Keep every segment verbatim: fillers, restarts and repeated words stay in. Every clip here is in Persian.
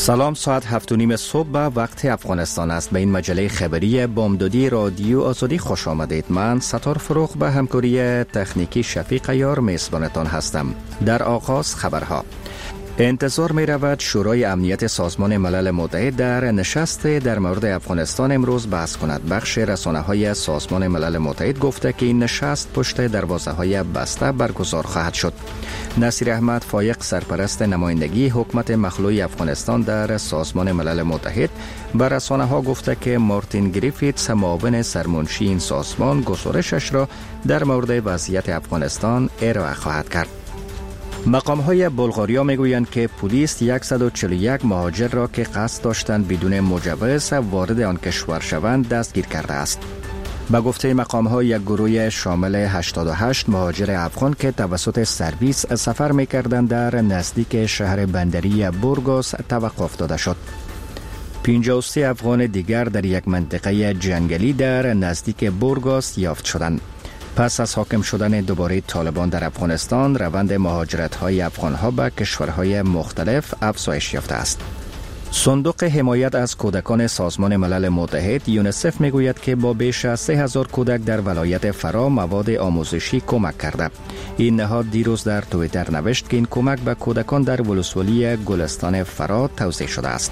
سلام، ساعت هفت و نیم صبح به وقت افغانستان است. به این مجله خبری بامدادی رادیو آزادی خوش آمدید. من ستار فروغ به همکاری تکنیکی شفیق یار میزبانتان هستم. در آغاز خبرها. انتظار می رود شورای امنیت سازمان ملل متحد در نشست در مورد افغانستان امروز بحث کند. بخش رسانه های سازمان ملل متحد گفته که این نشست پشت دروازه های بسته برگزار خواهد شد. نصیر احمد فایق، سرپرست نمایندگی حکومت مخلوع افغانستان در سازمان ملل متحد، به رسانه ها گفته که مارتین گریفیتس، معاون سرمنشی این سازمان، گزارشش را در مورد وضعیت افغانستان ارائه خواهد کرد. مقام های بلغاریا می گویند که پلیس صد و چهل و یک مهاجر را که قصد داشتند بدون مجوز وارد آن کشور شوند دستگیر کرده است. به گفته مقام ها، یک گروه شامل هشتاد و هشت مهاجر افغان که توسط سرویس سفر می کردند در نزدیک شهر بندری بورگاس توقف داده شد. پنجاه و سه افغان دیگر در یک منطقه جنگلی در نزدیک بورگاس یافت شدند. پس از حاکم شدن دوباره طالبان در افغانستان، روند مهاجرت‌های افغان‌ها به کشورهای مختلف افزایش یافته است. صندوق حمایت از کودکان سازمان ملل متحد یونیسف میگوید که با بیش از سه هزار کودک در ولایت فرا مواد آموزشی کمک کرده. این نهاد دیروز در توییتر نوشت که این کمک به کودکان در ولسوالی گلستان فرا توزیع شده است.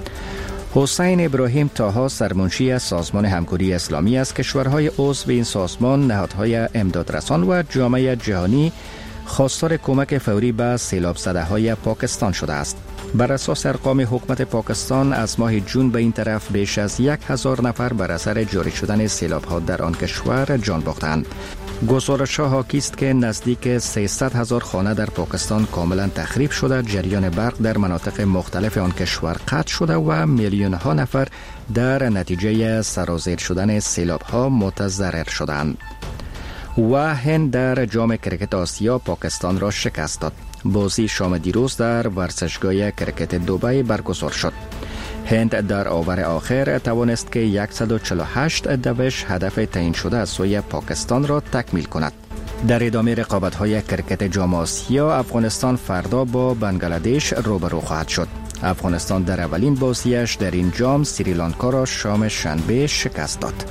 حسین ابراهیم طاها، سرمنشی سازمان همکاری اسلامی از کشورهای عضو این سازمان، نهادهای امدادرسان و جامعه جهانی خواستار کمک فوری به سیلاب زده های پاکستان شده است. بر اساس ارقام حکومت پاکستان، از ماه جون به این طرف بیش از یک هزار نفر بر اثر جاری شدن سیلاب ها در آن کشور جان باختند. گزارش ها حاکی است که نزدیک سیصد هزار خانه در پاکستان کاملا تخریب شده، جریان برق در مناطق مختلف آن کشور قطع شده و میلیون ها نفر در نتیجه سرازیر شدن سیلاب ها متضرر شدند. و هند در جام کرکت آسیا پاکستان را شکست داد. بازی شام دیروز در ورزشگاه کرکت دبی برگزار شد. هند در اوور آخر توانست که صد و چهل و هشت دوش هدف تعیین شده از سوی پاکستان را تکمیل کند. در ادامه رقابت‌های کرکت جام آسیا، افغانستان فردا با بنگلادش روبرو خواهد شد. افغانستان در اولین بازیش در این جام سریلانکا را شام شنبه شکست داد.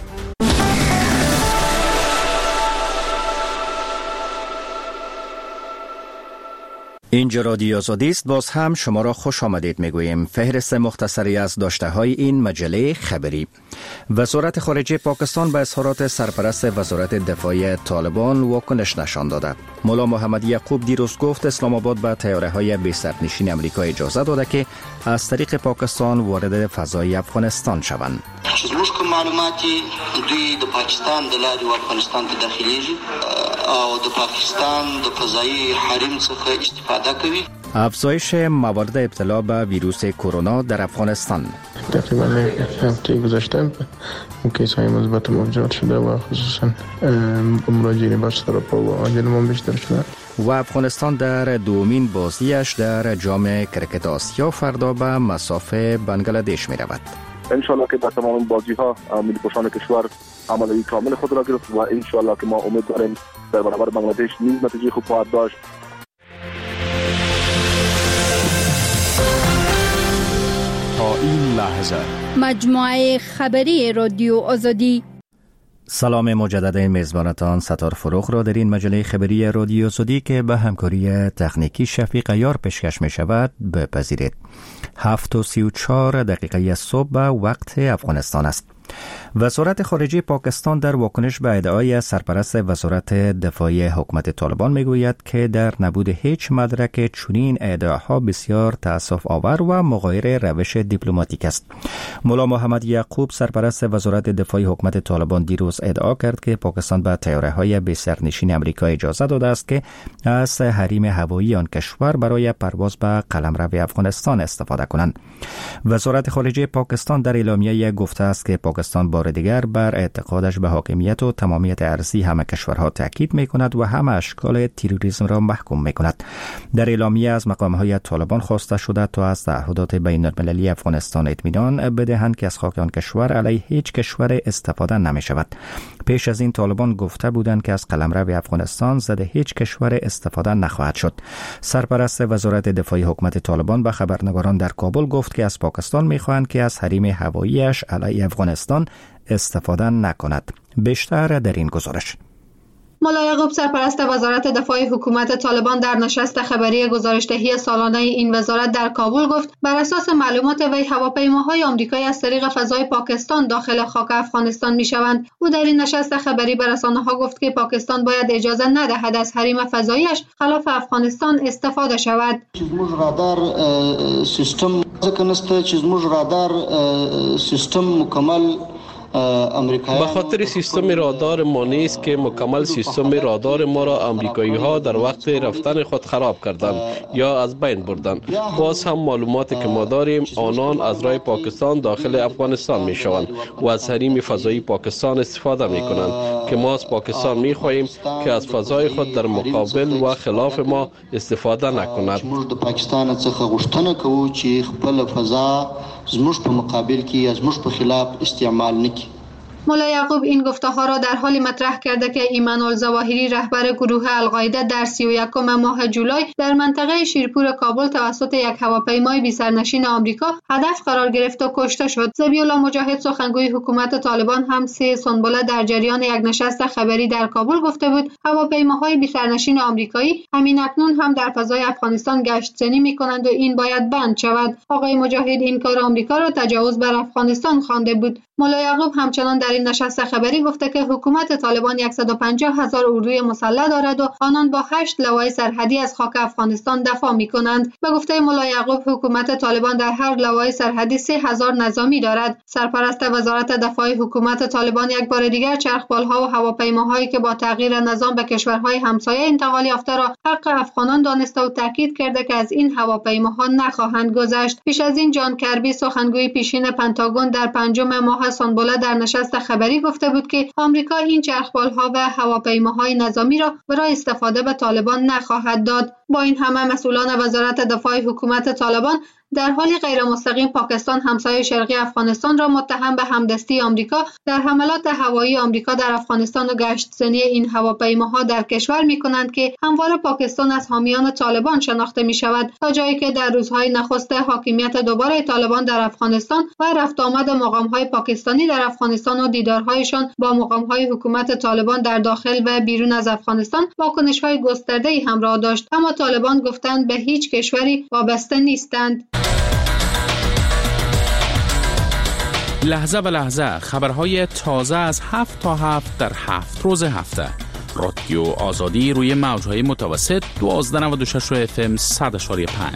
اینجا رادیو آزادی است. باز هم شما را خوش آمدید میگوییم. فهرست مختصری از داشته های این مجله خبری. وزارت خارجه پاکستان به اظهارات سرپرست وزارت دفاع طالبان واکنش نشان داده. مولا محمد یعقوب دیروز گفت اسلام آباد به طیاره های بی سرنشین امریکا اجازه داده که از طریق پاکستان وارد فضای افغانستان شوند. زموږ کوم معلوماتي دوی د پاکستان د لارې و افغانستان ته داخليږي او د پاکستان د فضایی حریم څخه استفاده کوي. افزایش موارد ابتلا به ویروس کرونا در افغانستان. تقریبا هفته گذشته کیس‌های مثبت موجود شده و خصوصا مراجعین بخش طرف و عاجل ما بیشتر شده. و افغانستان در دومین بازیش در جام کرکت آسیا فردا به مصاف بنگلادش می رود. انشالله که در تمام بازی ها ملی پوشان کشور عملی کامل خود را گرفت و انشالله که ما امید داریم در برابر بنگلادش نیز نتیجه خوب خواهد داشت. تا این لحظه مجموعه خبری رادیو آزادی. سلام مجدد میزبانتان ستار فروغ را در این مجله خبری رادیو آزادی که به همکاری تکنیکی شفیق یار پیشکش می شود بپذیرید. هفت و سی و چهار دقیقه صبح وقت افغانستان است. وزارت خارجه پاکستان در واکنش به ادعای سرپرست وزارت دفاع حکومت طالبان میگوید که در نبود هیچ مدرک چنین ادعاها بسیار تأسف آور و مغایر روش دیپلماتیک است. مولا محمد یعقوب، سرپرست وزارت دفاع حکومت طالبان، دیروز ادعا کرد که پاکستان به طیاره‌های بی سرنشین امریکا اجازه داده است که از حریم هوایی آن کشور برای پرواز به قلمرو افغانستان استفاده کنند. وزارت خارجه پاکستان در اعلامیه گفته است که پاکستان پاکستان بار دیگر بر اعتقادش به حاکمیت و تمامیت ارضی همه کشورها تاکید می‌کند و همه اشکال تروریسم را محکوم می‌کند. در اعلامیه از مقام‌های طالبان خواسته شده تا از تعهدات بین‌المللی افغانستان اطمینان بدهند که از خاک آن کشور علیه هیچ کشور استفاده نمی‌شود. پیش از این طالبان گفته بودند که از قلمرو افغانستان ضد هیچ کشور استفاده نخواهد شد. سرپرست وزارت دفاعی حکومت طالبان به خبرنگاران در کابل گفت که از پاکستان می‌خواهند که از حریم هوایی‌اش علیه افغانستان استفاده نکند. بیشتر در این گزارش. ملا یعقوب سرپرست وزارت دفاعی حکومت طالبان در نشست خبری گزارشدهی سالانه این وزارت در کابل گفت بر اساس معلومات وی هواپیماهای آمریکایی از طریق فضای پاکستان داخل خاک افغانستان می‌شوند. او در این نشست خبری به رسانه‌ها گفت که پاکستان باید اجازه ندهد از حریم فضاییش خلاف افغانستان استفاده شود. چیزموج رادار سیستم ځکه چیزموج رادار سیستم مکمل به خاطر سیستم رادار ما نیست که مکمل سیستم رادار ما را امریکایی ها در وقت رفتن خود خراب کردند یا از بین بردند. باز هم معلوماتی که ما داریم آنان از راه پاکستان داخل افغانستان می شوند و از حریم فضایی پاکستان استفاده می کنند که ما از پاکستان می خواهیم که از فضای خود در مقابل و خلاف ما استفاده نکند. پاکستان څخه غوښتنه کوو چې خپل فضا زموږ په مقابل کې یا زموږ په خلاف استعمال نکړي. ملا یعقوب این گفته‌ها را در حالی مطرح کرده که ایمان الظواهری رهبر گروه القاعده در سی و یکم ماه جولای در منطقه شیرپور کابل توسط یک هواپیمای بی سرنشین آمریکا هدف قرار گرفت و کشته شد. ذبیح الله مجاهد سخنگوی حکومت طالبان هم سه سنبله در جریان یک نشست خبری در کابل گفته بود هواپیماهای بی سرنشین آمریکایی همین اکنون هم در فضای افغانستان گشت‌زنی می‌کنند و این باید بند شود. آقای مجاهد این کار آمریکا را تجاوز بر افغانستان خوانده بود. ملا یعقوب همچنان در این نشست خبری گفته که حکومت طالبان صد و پنجاه هزار اردوی مسلح دارد و آنان با هشت لوای سرحدی از خاک افغانستان دفاع می‌کنند. به گفته ملا یعقوب حکومت طالبان در هر لوای سرحدی سه هزار نظامی دارد. سرپرست وزارت دفاع حکومت طالبان یک بار دیگر چرخبال‌ها و هواپیماهایی که با تغییر نظام به کشورهای همسایه انتقال یافته را حق افغانان دانسته و تاکید کرده که از این هواپیماها نخواهند گذشت. پیش از این جان کربی سخنگوی پیشین پنتاگون در پنجم ماه سنبله در نشست خبری گفته بود که آمریکا این چرخبال‌ها و هواپیماهای نظامی را برای استفاده به طالبان نخواهد داد. با این همه مسئولان وزارت دفاع حکومت طالبان در حالی غیر مستقیم پاکستان همسایه شرقی افغانستان را متهم به همدستی آمریکا در حملات هوایی آمریکا در افغانستان و گشت‌زنی این هواپیماها در کشور می‌کنند که همواره پاکستان از حامیان طالبان شناخته می‌شود، تا جایی که در روزهای نخست حاکمیت دوباره طالبان در افغانستان و رفت آمد مقام‌های پاکستانی در افغانستان و دیدارهایشان با مقام‌های حکومت طالبان در داخل و بیرون از افغانستان واکنش‌های گسترده‌ای همراه داشت، اما طالبان گفتند به هیچ کشوری وابسته نیستند. لحظه به لحظه خبرهای تازه از هفت تا هفت در هفت روز هفته. رادیو آزادی روی موجهای متوسط دوازده نود و شش اف ام صد و پنج.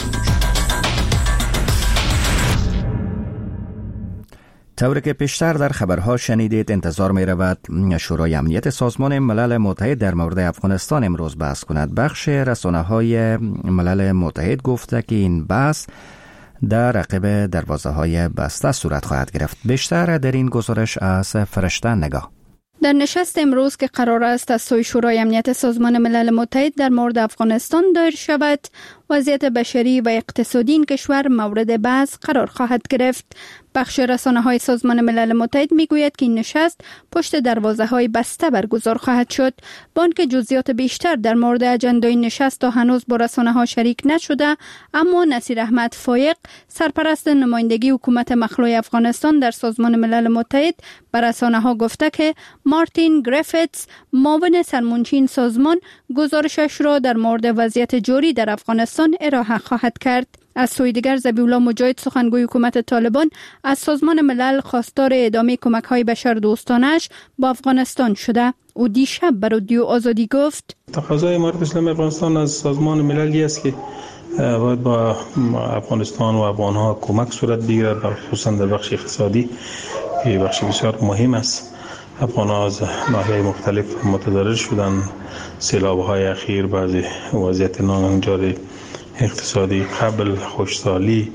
طوری که پیشتر در خبرها شنیدید انتظار می رود شورای امنیت سازمان ملل متحد در مورد افغانستان امروز بحث کند. بخش رسانه‌های ملل متحد گفته که این بحث در رقیب دروازه‌های بسته صورت خواهد گرفت. بیشتر در این گزارش از فرشته نگاه. در نشست امروز که قرار است از سوی شورای امنیت سازمان ملل متحد در مورد افغانستان دایر شود، وضعیت بشری و اقتصادی این کشور مورد بحث قرار خواهد گرفت. بخش رسانه‌های سازمان ملل متحد میگوید که این نشست پشت دروازه‌های بسته برگزار خواهد شد. با آنکه جزئیات بیشتر در مورد اجندای نشست تا هنوز با رسانه‌ها شریک نشده، اما نصیر احمد فایق سرپرست نمایندگی حکومت مخلوع افغانستان در سازمان ملل متحد به رسانه‌ها گفته که مارتین گریفیتس معاون سرمنشین سازمان گزارشش را در مورد وضعیت جاری در افغانستان ارائه خواهد کرد. از سوی دیگر ذبیح الله مجاهد سخنگوی حکومت طالبان از سازمان ملل خواستار ادامه کمک‌های بشردوستانه‌اش با افغانستان شده. او دیشب به رادیو آزادی گفت تقاضای امارت اسلامی افغانستان از سازمان مللی است که باید با افغانستان و افغان‌ها کمک صورت بگیرد، خصوصا در بخش اقتصادی که بخش بسیار مهم است. افغان‌ها از ناحیه‌های مختلف متضرر شدند. سیلاب‌های اخیر، بعضی وضعیت ناهنجار اقتصادی قبل، خشکسالی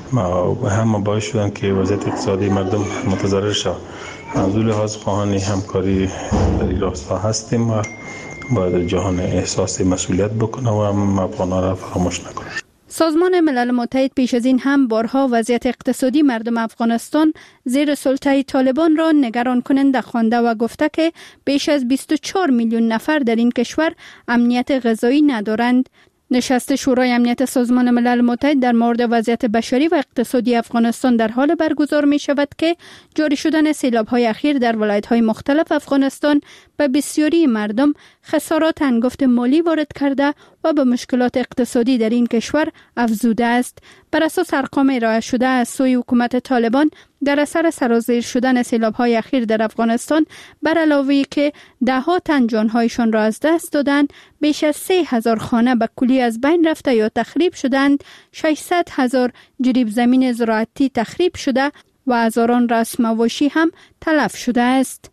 هم باعث شدن که وضعیت اقتصادی مردم متضرر شود. از اون لحاظ خواهان همکاری در این راستا هستیم و باید جهان احساس مسئولیت بکنه و هم افغان‌ها را فراموش نکنه. سازمان ملل متحد پیش از این هم بارها وضعیت اقتصادی مردم افغانستان زیر سلطه طالبان را نگران کننده خوانده و گفته که بیش از بیست و چهار میلیون نفر در این کشور امنیت غذایی ندارند. نشست شورای امنیت سازمان ملل متحد در مورد وضعیت بشری و اقتصادی افغانستان در حال برگزار می شود که جاری شدن سیلاب‌های اخیر در ولایت‌های مختلف افغانستان به بسیاری مردم خسارات هنگفت مالی وارد کرده و به مشکلات اقتصادی در این کشور افزوده است. بر اساس ارقام ارائه شده از سوی حکومت طالبان در اثر سرازیر شدن سیلاب‌های اخیر در افغانستان، بر علاوه که ده ها تن جان‌هایشان را از دست دادند، بیش از سه هزار خانه به کلی از بین رفته یا تخریب شدند، ششصد هزار جریب زمین زراعتی تخریب شده و هزاران رأس مواشی هم تلف شده است.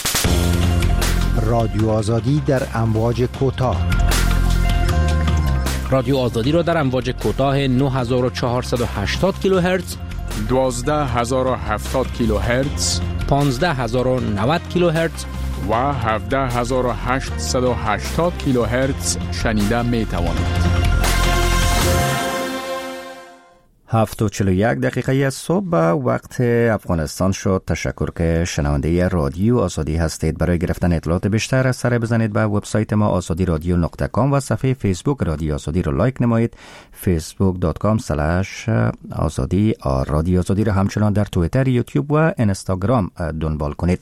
رادیو آزادی در امواج کوتاه. رادیو آزادی را در امواج کوتاه نه هزار و چهارصد و هشتاد کیلوهرتز، دوازده هزار و هفتاد کیلوهرتز، پانزده هزار و نود کیلوهرتز و هفده هزار و هشتصد و هشتاد کیلوهرتز شنیده می توانید. هفت و چل و یک دقیقه از صبح به وقت افغانستان شد. تشکر که شنونده رادیو آزادی هستید. برای گرفتن اطلاعات بیشتر سر بزنید به وبسایت ما آزادی رادیو نقطه کام و صفحه فیسبوک رادیو آزادی رو لایک نمایید. فیسبوک دات کام سلش آزادی رادیو آزادی رو همچنان در توییتر، یوتیوب و اینستاگرام دنبال کنید.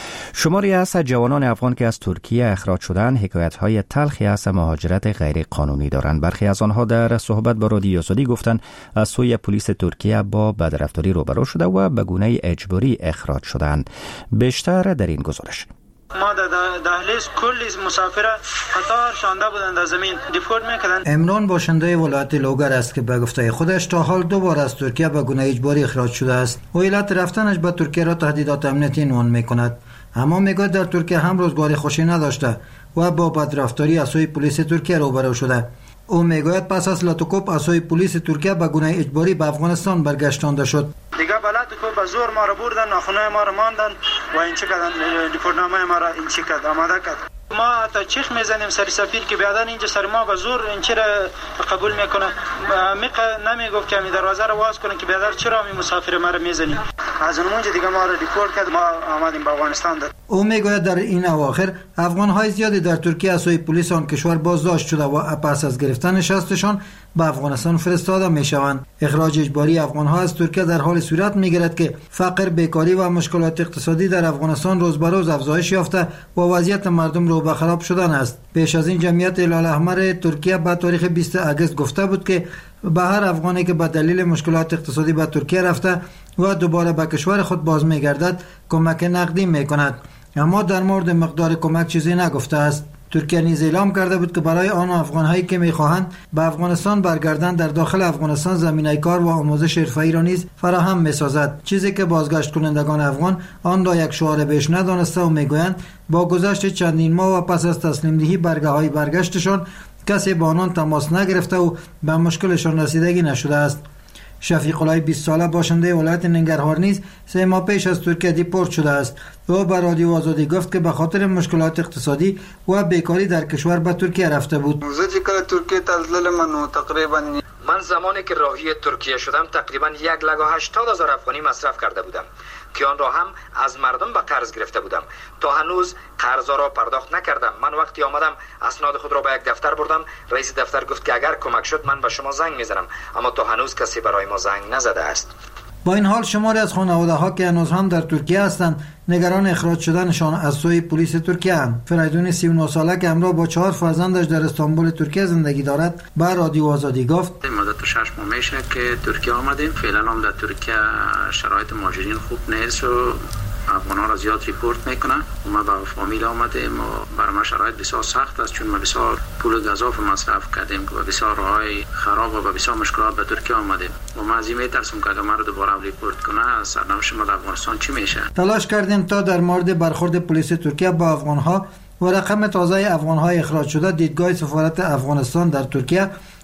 شماری از جوانان افغان که از ترکیه اخراج شدند حکایت‌های تلخی از مهاجرت غیر قانونی دارند. برخی از آنها در صحبت با رادیو آزادی گفتند از سوی پلیس ترکیه با بدرفتاری روبرو شده و به گونه اجباری اخراج شدند. بیشتر در این گزارش. ما در دهلیز کلی مسافر قطار شانده بودند از زمین دیپورت میکردند. عمران باشنده ولایت لوگر است که به گفته خودش تا حال دو بار از ترکیه به گونه اجباری اخراج شده است. و علت رفتنش به ترکیه را تهدیدات امنیتی عنوان میکند. اما میگوید در ترکیه هم روزگاری خوشی نداشته و با بدرفتاری از سوی پلیس ترکیه روبرو شده. او میگوید پس از لاتوکوپ از سوی پلیس ترکیه به گونه اجباری به افغانستان برگشتانده شد. دیگه بلد کو به زور ما را بردن، ناخنای ما را ماندن و این چه کردن، دیپورتنامه ما را این چه کرد، آماده کرد. ما حتی چیخ میزنیم سر سفیر که بیادن اینجا سر ما به زور این چه را قبول میکنه. میق نمیگفت که می دروازه را باز کنه که بیادر چرا می مسافر ما را میزنی. از اونجا دیگه ما را دیپورت کرد، ما آمدیم به افغانستان. او میگوید در این اواخر افغان‌های زیادی در ترکیه از سوی پلیس آن کشور بازداشت شده و پس از گرفتن شستشان به افغانستان فرستاده میشوند. اخراج اجباری افغان‌ها از ترکیه در حال صورت میگیرد که فقر، بیکاری و مشکلات اقتصادی در افغانستان روز به روز افزایش یافته و وضعیت مردم رو به خراب شدن است. پیش از این جمعیت هلال احمر ترکیه به تاریخ بیست آگوست گفته بود که به هر افغانی که به دلیل مشکلات اقتصادی به ترکیه رفته و دوباره به کشور خود باز میگردد کمک نقدی میکند. اما در مورد مقدار کمک چیزی نگفته است. ترکیه نیز اعلام کرده بود که برای آن افغان‌هایی که می‌خواهند به افغانستان برگردند در داخل افغانستان زمینه کار و آموزش حرفه‌ای را نیز فراهم می‌سازد، چیزی که بازگشت کنندگان افغان آن را یک شعار بیش ندانسته و می‌گویند با گذشت چندین ماه و پس از تسلیم دهی برگه‌های برگشتشان کسی با آنان تماس نگرفته و به مشکلشان رسیدگی نشده است. شفیق الله بیست ساله باشنده ولایت ننگرهار نیز سه ماه پیش از ترکیه دیپورت شده است. او به رادیو آزادی گفت که به خاطر مشکلات اقتصادی و بیکاری در کشور به ترکیه رفته بود. ترکیه من تقریبا من زمانی که راهی ترکیه شدم تقریبا یک لگ و هشتاد هزار افغانی مصرف کرده بودم که آن را هم از مردم به قرض گرفته بودم. تا هنوز قرضا را پرداخت نکردم. من وقتی آمدم اسناد خود را به یک دفتر بردم. رئیس دفتر گفت که اگر کمک شد من به شما زنگ میزنم، اما تا هنوز کسی برای ما زنگ نزده است. با این حال شماری از خانواده‌ها که هنوز هم در ترکیه هستند نگران اخراج شدنشان از سوی پلیس ترکیه اند. فریدون سی و نه ساله که همراه با چهار فرزندش در استانبول ترکیه زندگی دارد به رادیو آزادی گفت مدت شش ماه میشه که ترکیه آمدیم. فعلا هم در ترکیه شرایط مهاجرین خوب نیست و افغان‌ها را زیاد ریپورت میکنن. ما با فامیل آمدیم و برای ما شرایط بسیار سخت است، چون ما بسیار پول گزاف مصرف کردیم که بسیار راههای خراب و بسیار مشکلات به ترکیه آمدیم و ما از این میترسیم که اگر ما رو دوباره ریپورت کنه سرنوشت ما در افغانستان چی میشه. تلاش کردیم تا در مورد برخورد پلیس ترکیه با افغان‌ها و رقم تازه افغان‌های اخراج شده دیدگاه سفارت افغانستان در ترکیه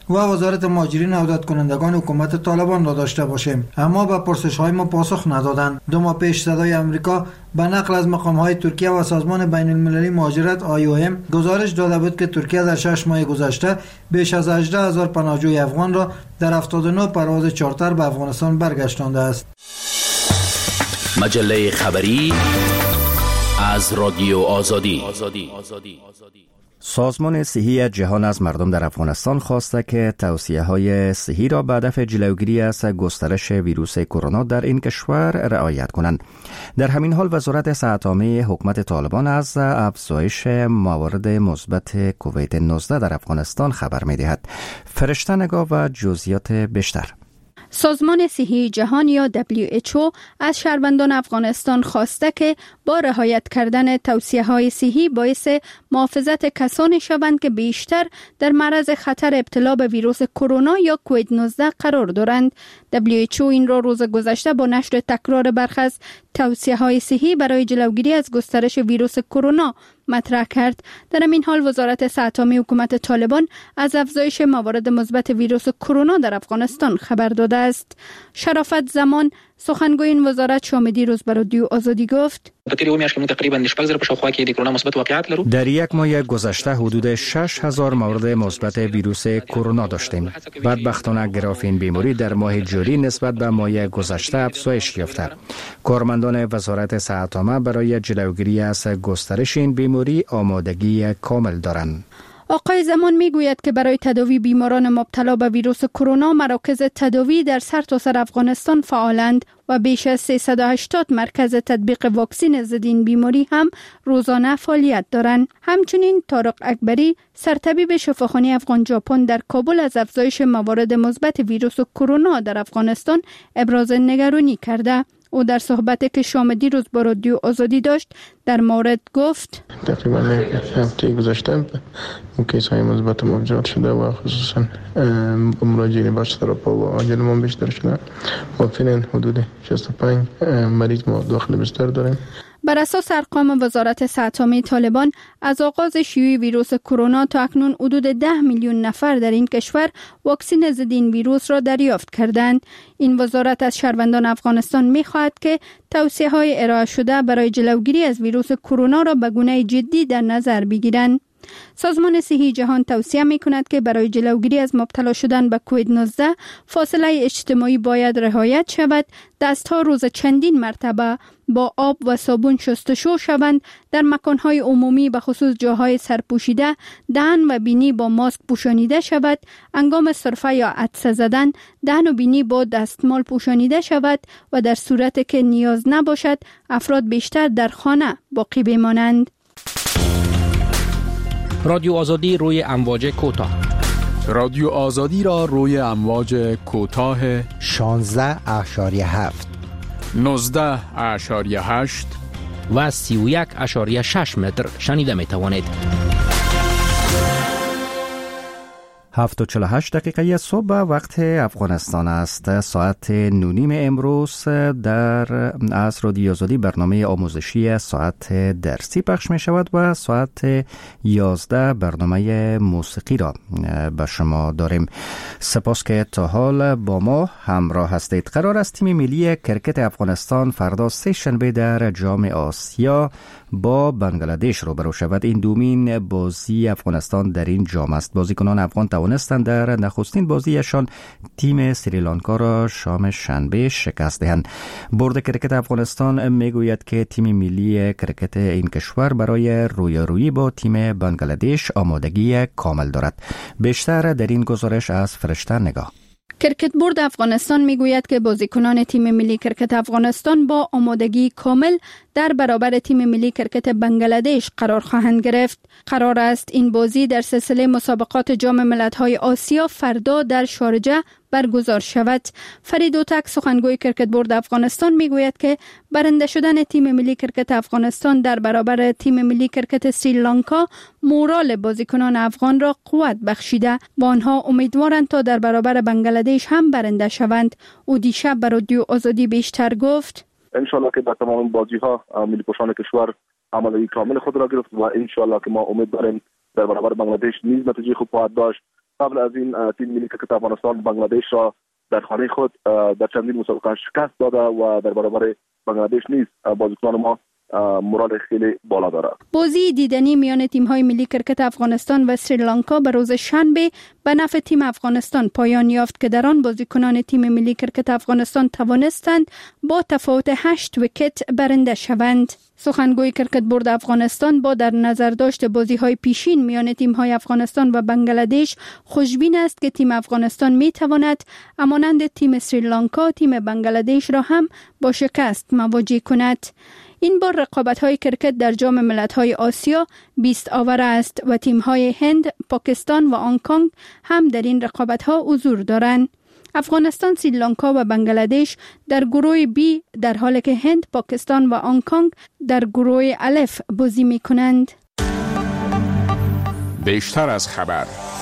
و وزارت مهاجرین و عودت کنندگان حکومت طالبان را داشته باشیم، اما به پرسش‌های ما پاسخ ندادند. دو ماه پیش صدای آمریکا به نقل از مقام‌های ترکیه و سازمان بین المللی مهاجرت آی او ام گزارش داده بود که ترکیه در شش ماه گذشته بیش از هجده هزار پناهجوی افغان را در هفتاد و نه پرواز چارتر به افغانستان برگشتانده است. مجله خبری از رادیو آزادی. سازمان صحی جهان از مردم در افغانستان خواسته که توصیه‌های صحی را به هدف جلوگیری از گسترش ویروس کرونا در این کشور رعایت کنند. در همین حال وزارت صحت عامه حکومت طالبان از افزایش موارد مثبت کووید نوزده در افغانستان خبر می‌دهد. فرشته نگاه و جزئیات بیشتر. سازمان صحی جهان یا دبلیو اچ او از شهروندان افغانستان خواسته که با رعایت کردن توصیه‌های صحی باعث محافظت کسانی شوند که بیشتر در معرض خطر ابتلا به ویروس کرونا یا کووید نوزده قرار دارند. دبلیو اچ او این را روز گذشته با نشر تکرار برخی از توصیه‌های صحی برای جلوگیری از گسترش ویروس کرونا مطرح کرد. در این حال وزارت صحت عامه حکومت طالبان از افزایش موارد مثبت ویروس کرونا در افغانستان خبر داده است. شرافت زمان سخنگوی این وزارت شامدی روز بر رادیو آزادی گفت: در یک ماه گذشته حدود شش هزار مورد مثبت ویروس کرونا داشتیم. بدبختانه گراف این بیماری در ماه جولی نسبت به ماه گذشته افزایش یافته. کارمندان وزارت صحت عامه برای جلوگیری از گسترش این بیماری آمادگی کامل دارند. آقای زمان میگوید که برای تداوی بیماران مبتلا به ویروس کرونا مراکز تداوی در سرتاسر افغانستان فعالند و بیش از سیصد و هشتاد مرکز تطبیق واکسن ضد این بیماری هم روزانه فعالیت دارند. همچنین طارق اکبری سرطبیب شفاخانه افغان ژاپن در کابل از افزایش موارد مثبت ویروس کرونا در افغانستان ابراز نگرانی کرده. او در صحبتی که شامدی روز با رادیو آزادی داشت در مورد گفت: تقریبا هفته گذشته کیس های مثبت موجود شده و خصوصا مراجعین بخش تراپا و عاجل ما بیشتر شده و فعلا حدود شصت و پنج مریض ما داخل بستر داریم. بر اساس ارقام وزارت صحت عامه طالبان از آغاز شیوع ویروس کرونا تا اکنون حدود ده میلیون نفر در این کشور واکسن ضد این ویروس را دریافت کردند. این وزارت از شهروندان افغانستان می‌خواهد که توصیه‌های ارائه شده برای جلوگیری از ویروس کرونا را به گونه جدی در نظر بگیرند. سازمان صحی جهان توصیه می کند که برای جلوگیری از مبتلا شدن به کووید نوزده فاصله اجتماعی باید رعایت شود، دستها روز چندین مرتبه با آب و صابون شستشو شوند، در مکانهای عمومی به خصوص جاهای سرپوشیده دهن و بینی با ماسک پوشانیده شود، هنگام سرفه یا عطسه زدن دهن و بینی با دستمال پوشانیده شود و در صورتی که نیاز نباشد افراد بیشتر در خانه باقی بمانند. رادیو آزادی روی امواج کوتاه. رادیو آزادی را روی امواج کوتاه شانزده اشاریه هفت، نوزده اشاریه هشت و سی و یک اشاریه شش متر شنیده می توانید. هفت و چهل و هشت دقیقه صبح وقت افغانستان است. ساعت نونیم امروز در از رادیو آزادی برنامه آموزشی ساعت درسی پخش می شود و ساعت یازده برنامه موسیقی را به شما داریم. سپاس که تا حال با ما همراه هستید. قرار است تیم ملی کرکت افغانستان فردا سه شنبه در جام آسیا با بنگلادش روبرو شود. این دومین بازی افغانستان در این جام است. بازیکنان افغان توانستند در نخستین بازیشان تیم سریلانکا را شام شنبه شکست دهند. بورد کرکت افغانستان میگوید که تیم ملی کرکت این کشور برای رویارویی با تیم بنگلادش آمادگی کامل دارد. بیشتر در این گزارش از فرشته نگاه. کرکت بورد افغانستان میگوید که بازیکنان تیم ملی کرکت افغانستان با آمادگی کامل در برابر تیم ملی کرکت بنگلادش قرار خواهند گرفت. قرار است این بازی در سلسله مسابقات جام ملت‌های آسیا فردا در شارجه برگزار شود. فرید اوتک سخنگوی کرکت بورد افغانستان میگوید که برنده شدن تیم ملی کرکت افغانستان در برابر تیم ملی کرکت سریلانکا مورال بازیکنان افغان را قوت بخشیده و آنها امیدوارند تا در برابر بنگلادش هم برنده شوند. او دیشب بر رادیو آزادی بیشتر گفت: انشالله که در تمام بازی ها ملی پوشان کشور عملی کامل خود را گرفت و انشالله که ما امید داریم در برابر بنگلادش نیز نتیجه خوب خواهد داشت قبل از این تیم ملی کرکت افغانستان بنگلادش را در خانه خود در چندین مسابقه شکست داده و در برابر بنگلادش نیز بازیکنان ما مورال خیلی بالا داره. بازی دیدنی میان تیم‌های ملی کرکت افغانستان و سریلانکا به روز شنبه به نفع تیم افغانستان پایان یافت که در آن بازیکنان تیم ملی کرکت افغانستان توانستند با تفاوت هشت ویکت برنده شوند. سخنگوی کرکت بورد افغانستان با در نظر داشت بازی‌های پیشین میان تیم‌های افغانستان و بنگلادش خوشبین است که تیم افغانستان می‌تواند همانند تیم سریلانکا تیم بنگلادش را هم با شکست مواجه کند. این بار رقابت‌های کرکت در جام ملت‌های آسیا بیست آور است و تیم‌های هند، پاکستان و هنگ کنگ هم در این رقابت‌ها حضور دارند. افغانستان، سریلانکا و بنگلادش در گروه بی در حالی که هند، پاکستان و هنگ کنگ در گروه الف بازی می‌کنند. بیشتر از خبر.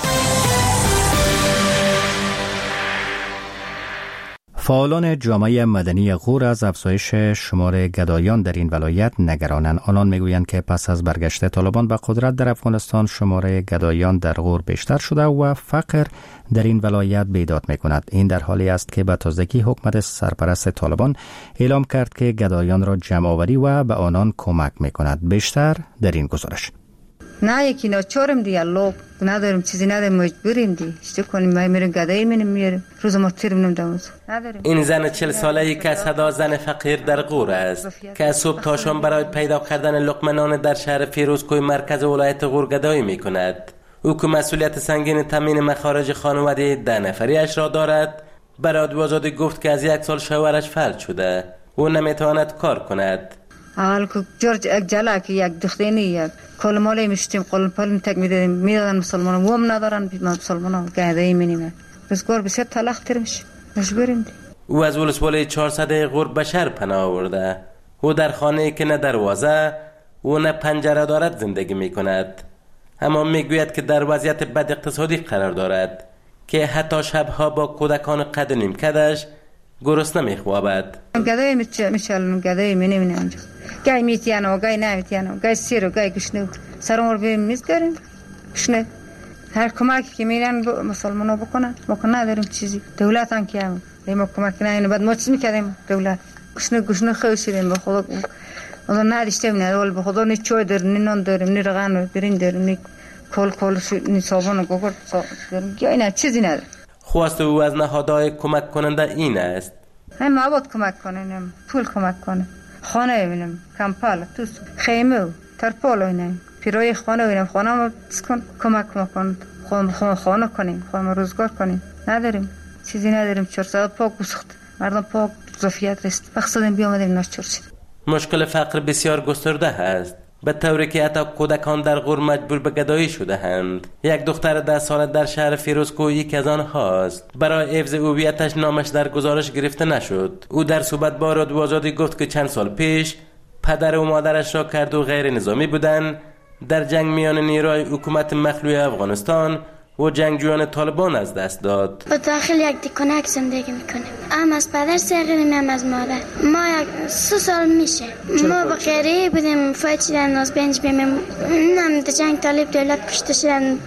فعالان جامعه مدنی غور از افزایش شمار گدایان در این ولایت نگرانند. آنان میگویند که پس از برگشت طالبان به قدرت در افغانستان شمار گدایان در غور بیشتر شده و فقر در این ولایت بیداد میکند. این در حالی است که به تازگی حکومت سرپرست طالبان اعلام کرد که گدایان را جمع آوری و به آنان کمک میکند. بیشتر در این گزارش. نه یکی ناچارم دی الله نداریم چیزی نداریم مجبوریم دی چه کنیم ما میریم گدایی میریم میاریم روز ما تیر میریم دوز نداریم. این زن چهل ساله که صدا زن فقیر در غور است که از صبح تا شام برای پیدا کردن لقمه نان در شهر فیروزکوه مرکز ولایت غور گدایی میکند. او که مسئولیت سنگین تامین مخارج خانواده ده نفریش را دارد برای آزادی گفت که از یک سال شوهرش فلج شده او نمیتواند کار کند. اول که جورج یک جلا که یک دختینی یک کل مالی میشتیم قلم پلم تک میدادیم میدادن مسلمان و هم ندارن مسلمان ها گهدهی مینیم بسیار بسیار تلخ تر میشه مجبوریم دی. او از ولسوالی چهارصد غور به شهر پناه آورده. او در خانه که نه دروازه و نه پنجره دارد زندگی میکند. اما میگوید که در وضعیت بد اقتصادی قرار دارد که حتی شبها با کودکان قد نیم کدش گرسنه میخوابد. گدایی میچالن گدایی مینیم آنجا گای میتیانه و گای نمیتیانه گای سیر و گای گشنه سرمور بیم میزگریم گشنه هر کمکی که میرن مسلمان ها بکنن ما که نداریم چیزی دولت هم که هم ما کمک نهیم بعد ما چی میکردیم دولت گشنه گشنه خیلی شیریم به خدا اما نداشتیم نه ولی به خدا نی چای داریم نی نان داریم نی رغن برین داریم نی کل کل نی صابون و گوگرد داریم گای نه چیزی نداریم. خواست او از نهادهای کمک کننده این است هم مواد کمک کنیم پول کمک کنیم خانه ببینیم کمپال توس خیمه و ترپال ببینیم پیرای خانه ببینیم خانه ما کن کمک کن خانه خانه کنیم خانه روزگار کنیم نداریم چیزی نداریم چهارصد پاک بسخت مردم پاک ظرفیت رست بخصدیم بیامدیم ناچار شد. مشکل فقر بسیار گسترده است به طوری که حتی کودکان در غور مجبور به گدایی شده اند. یک دختر ده ساله در شهر فیروزکوه یکی از آنهاست. برای حفظ هویتش نامش در گزارش گرفته نشد. او در صحبت با رادیو آزادی گفت که چند سال پیش پدر و مادرش را کرد و غیر نظامی بودند در جنگ میان نیروهای حکومت مخلوع افغانستان و جنگجویان طالبان از دست داد. با داخل یک دکانک زندگی میکنیم. هم از پدر سرگیریم هم از مادر. ما یک سه سال میشه. ما با غیره بودیم فایچیدن از بینج بیم. نم در جنگ طالب دولت کشته شدن.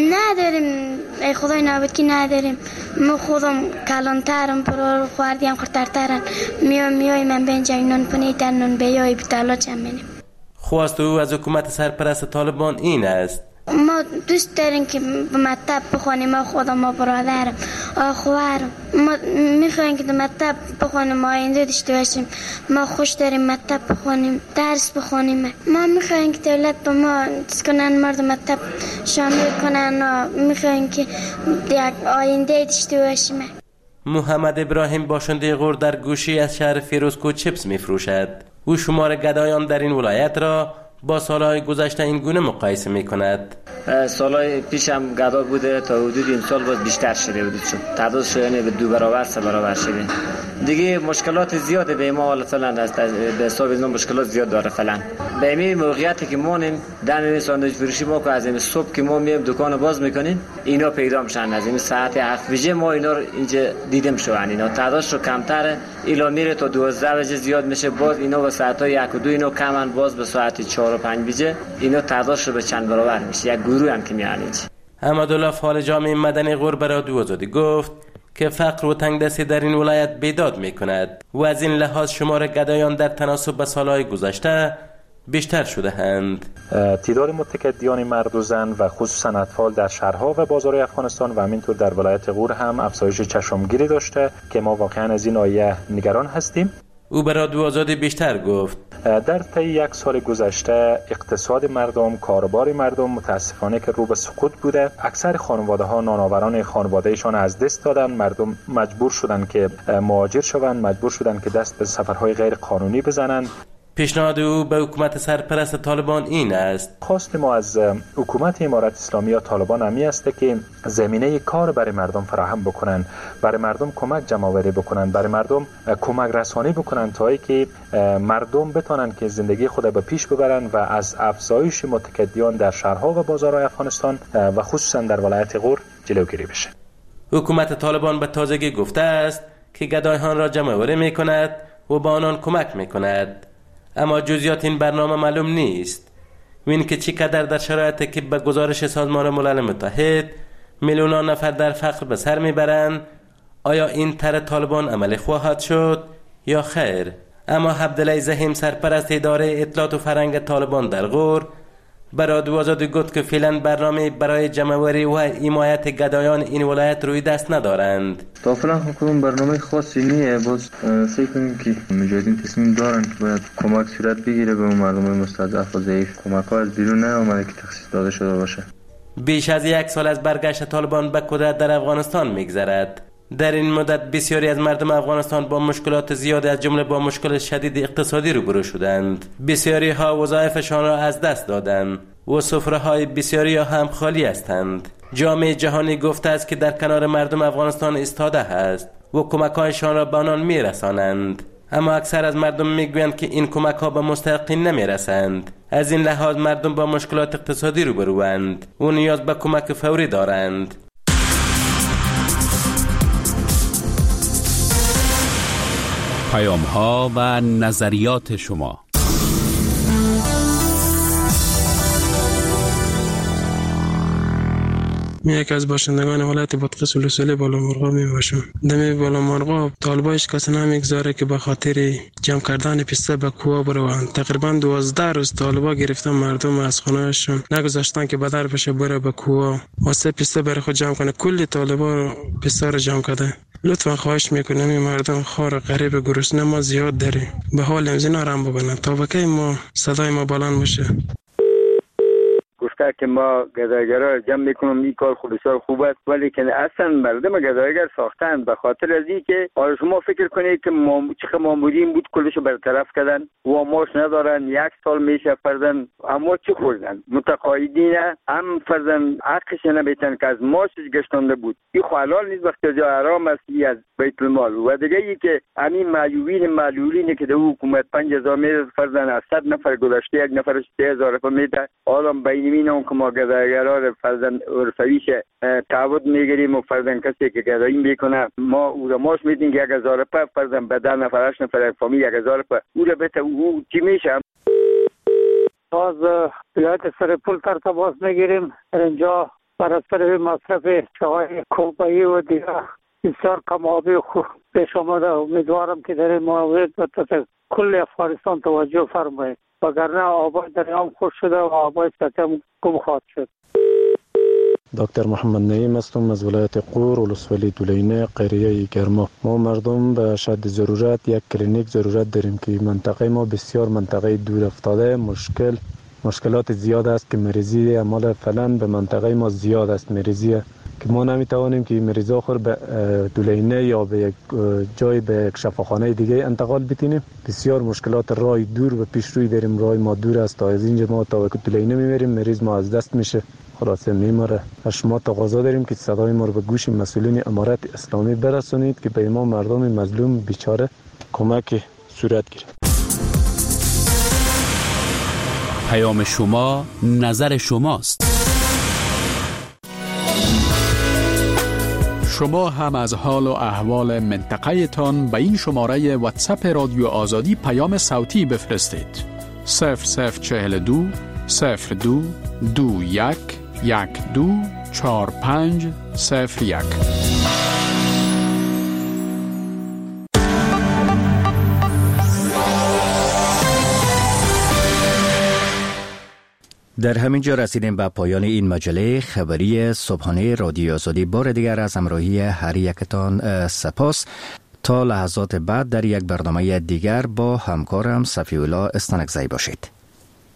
نداریم ای خدای نابود که نداریم. ما خودم کلانترم برای خوردیم خورترترن. میام میای من بینج نون پنی در نون بیای بتالا چم بینیم. خواست او از حکومت سرپرست طالبان این است. ما دوست داریم که به مکتب بخونیم ما خودم ما برادرم آخوارم ما میخوایم که مکتب بخونیم ما آینده داشته باشیم ما خوش داریم مکتب بخونیم درس بخونیم ما میخوایم که دولت به ما کنن مرد مکتب شامل کنن و میخوایم که یک آینده داشته باشیم. محمد ابراهیم باشنده غور در گوشی از شهر فیروزکوه چپس میفروشد. او شمار گدایان در این ولایت را با سالهای گذشته این گونه مقایسه می کند. سالهای پیش هم گدا بوده تا حدود این سال باز بیشتر شده بود چون تعداد شده به دو برابر سه برابر شده دیگه مشکلات زیاده به ما حالا فعلا است به حساب اینا مشکلات زیاد داره فعلا به این موقعیتی که ما نیم دم ساندویچ فروشی ما که از این صبح که ما میایم دکان باز میکنیم اینا پیدا میشن از این ساعت هفت بجه ما اینا رو اینجا دیدم شوان اینا تعدادش رو کمتره الا میره تا دوازده بجه زیاد میشه باز اینا به ساعت یک و دو اینا کمن باز به ساعت چهار و پنج بجه اینا تعدادش رو به چند برابر میشه یک گروه هم که میان اینجا. احمدالله فعال جامعه مدنی غور به رادیو آزادی گفت که فقر و تنگدستی در این ولایت بیداد می کند و از این لحاظ شمار گدایان در تناسب به سالهای گذشته بیشتر شده اند. تعداد متقدیان مرد و زن و خصوصا اطفال در شهرها و بازارهای افغانستان و همینطور در ولایت غور هم افزایش چشمگیری داشته که ما واقعا از این آیه نگران هستیم. او به رادیو آزادی بیشتر گفت در طی یک سال گذشته اقتصاد مردم، کاربار مردم متاسفانه که رو به سقوط بوده. اکثر خانواده ها نانآوران خانوادهشان از دست دادن، مردم مجبور شدن که مهاجر شوند، مجبور شدن که دست به سفرهای غیر قانونی بزنند. پیشنهاد او به حکومت سرپرست طالبان این است: خواست ما از حکومت امارت اسلامی یا طالبان همی است که زمینه کار برای مردم فراهم بکنن، برای مردم کمک جمع آوری بکنن، برای مردم کمک رسانی بکنن تا اینکه مردم بتونن که زندگی خود به پیش ببرن و از افزایش متقدیان در شهرها و بازارهای افغانستان و خصوصا در ولایت غور جلوگیری بشه. حکومت طالبان به تازگی گفته است که گدایان را جمع آوری میکند و به آنان کمک میکند، اما جزئیات این برنامه معلوم نیست. وین که چقدر در شرایطی که به گزارش سازمان ملل متحد میلیونان نفر در فقر به سر میبرند، آیا این طرح طالبان عملی خواهد شد یا خیر؟ اما عبدالله زحیم سرپرست اداره اطلاعات و فرهنگ طالبان در غور به رادیو آزادی گفت که فعلا برنامه برای جمع‌آوری و حمایت گدایان این ولایت روی دست ندارند. تا فعلا حکومت برنامه خاصی نیست، باز فکر کنیم که مجاهدین تصمیم دارن که باید کمک صورت بگیره به مردم مستضعف و ضعیف. کمک‌ها از بیرون نیامده که تخصیص داده شده باشه. بیش از یک سال از برگشت طالبان به قدرت در افغانستان میگذرد. در این مدت بسیاری از مردم افغانستان با مشکلات زیاد از جمله با مشکل شدید اقتصادی روبرو شدند. بسیاری ها وظایفشان را از دست دادند و سفره های بسیاری هم خالی هستند. جامعه جهانی گفته است که در کنار مردم افغانستان ایستاده است و کمک هایشان را به آنان میرسانند، اما اکثر از مردم میگویند که این کمک ها به مستحقین نمیرسند. از این لحاظ مردم با مشکلات اقتصادی روبروند و نیاز به کمک فوری دارند. پیام ها و نظریات شما. من یک از باشندگان ولایت بادغیس ولسوالی بالامرغاب می باشم. دم بالامرغاب طالبایش کسی نمیگذاره که به خاطر جمع کردن پسته به کوه بروند. تقریبا دوازده روز طالبا گرفتن مردم از خانه‌شون، نگذاشتن که به در بشه بره به کوه واسه پسته بره خود جمع کنه. کلی طالبا پسته رو جمع کرده. لطفا خواهش میکنم این مردم خار غریب گرسنه ما زیاد داره، به حال امزینا رم ببنن تا بکی ما صدای ما بلند باشه. گفته که ما گدایگرها جمع میکنم، این کار خودشار خوب است، ولی که اصلا مردم گدایگر ساختن به خاطر از این که حالا شما فکر کنید که ما چه مامورین بود کلشو برطرف کردن و ماش ندارن، یک سال میشه فرزن اما چی خوردن متقاعدین هم فرزن حقش نمیتن که از ماشش گشتنده بود. این حلال نیست، وقتی جا حرام است از بیت المال. و دیگه ای که همین معیوبین معلولین که در حکومت پنج هزار میده فرزن از صد نفر گذشته یک نفرش سه هزار میده، حالا بین اون که ما گدایگرها رو فرزن عرفویش تعهد میگیریم و فرزن کسی که گدایی میکنه ما او را ماش میدیم که یک هزار پا فرزن به ده نفر هشت نفر فامیل یک هزار پا او را بته او چی میشه. باز ولایت سرپول تر تماس میگیریم. اینجا بر اثر مصرف چای کوبایی و دیگه بسیار کمابی خوب پیش آمده. امیدوارم که در این مورد به کل افغانستان توجه فرمایید، وگرنه آبای دریام خوش شده و آبای سطح هم گم خواهد شد. دکتر محمد نعیم هستم از ولایت غور ولسوالی دولینه قریه گرما. ما مردم به شدت ضرورت یک کلینیک ضرورت داریم که منطقه ما بسیار منطقه دور افتاده، مشکل مشکلات زیاد است که مریضی عمال فعلا به منطقه ما زیاد است مریضی که ما نمیتوانیم که مریض آخر به دولینه یا به یک جای به یک شفاخانه دیگه انتقال بتینیم. بسیار مشکلات راه دور و پیش روی داریم، راه ما دور است، تا از اینجا ما تا دولینه میبریم مریض ما از دست میشه، خلاصه میمره. شما تقاضا داریم که صدای ما رو به گوش مسئولین امارت اسلامی برسونید که به ما مردم مظلوم بیچاره کمک صورت گیره. پیام شما نظر شماست. شما هم از حال و احوال منطقه تان به این شماره واتساپ رادیو آزادی پیام صوتی بفرستید. صفر صفر چهل دو صفر دو دو یک یک دو چهار پنج صفر یک. در همین جا رسیدیم به پایان این مجله خبری صبحانه رادیو آزادی. بار دیگر از همراهی هر یکتان سپاس. تا لحظات بعد در یک برنامه دیگر با همکارم صفی الله استانکزی باشید.